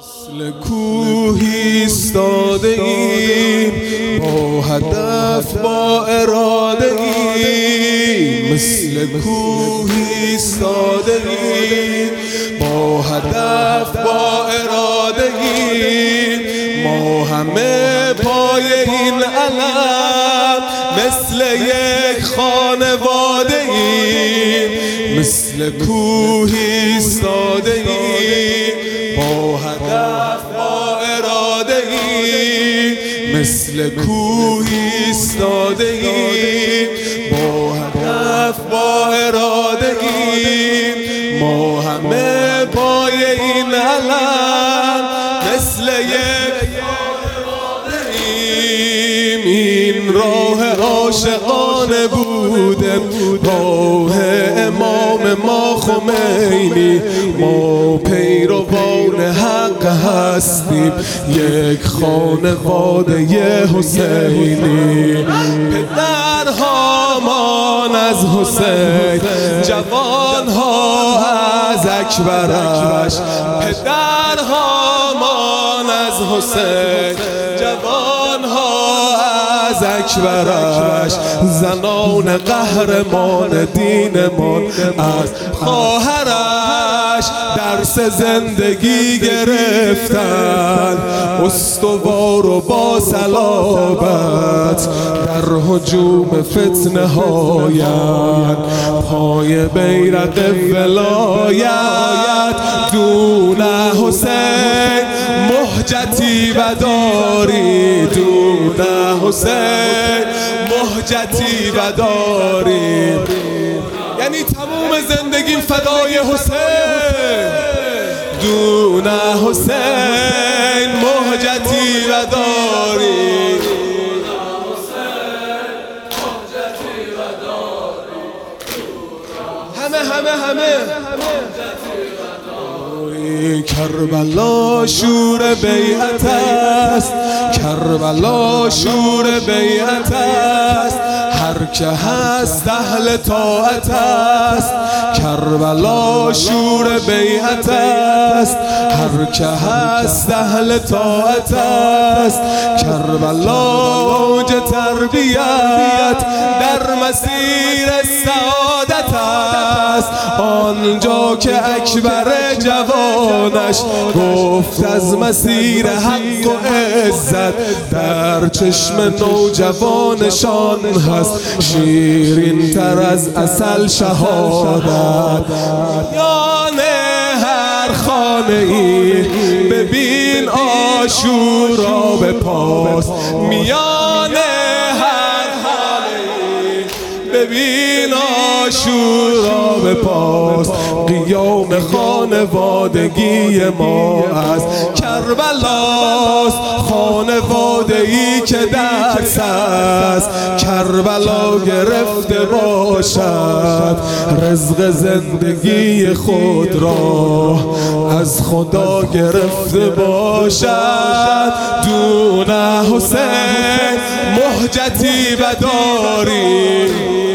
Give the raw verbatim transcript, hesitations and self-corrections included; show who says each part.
Speaker 1: مثل کوهی ایستاده ایم با هدف با اراده ایم. مثل کوهی ایستاده ایم با هدف با اراده ایم. ما همه پای این علم مثل یک خانواده ایم. مثل کوهی ایستاده ایم با هدف با اراده ایم. مثل کوهی ایستاده ایم با هدف با اراده ایم. ما همه پای این علم مثل یک خانواده ایم. این راه عاشقانه بوده، راه امام ما خمینی. ما پیروان حق هستیم، یک خانواده حسینی. پدرهامان از حسین، جوانها از اکبرش. پدرهامان از حسین، جوانها از اکبرش. زنان قهرمان دینمان از خواهرش درس زندگی گرفتن. استوار و با صلابت در هجوم فتنه هایند. پای بیرق ولایت دون حسین مهجتی و داری. دون حسین مهجتی و داری. یعنی تموم زندگیم فدای حسین. دون حسین مهجتی و داری. همه همه همه کربلا شور بیعت است. کربلا شور بیعت است. هر که هست اهل طاعت است. کربلا شور بیعت است. هر که هست اهل طاعت است. کربلا اوج تربیت در مسیر سعادت است. آنجا که اکبر جوانش گفت از مسیر حق و عزت در چشم نوجوانشان هست شیرین تر از عسل شهادت. یانه هر خانه ای ببین عاشورا به پاس. میانه هر خانه ای ببین عاشورا به پاس. قیام خانوادگی ما از کربلاست. خانوادگی که درس است کربلا گرفته باشد. رزق زندگی خود را از خدا گرفته باشد. دون حسین مهجتی و داری.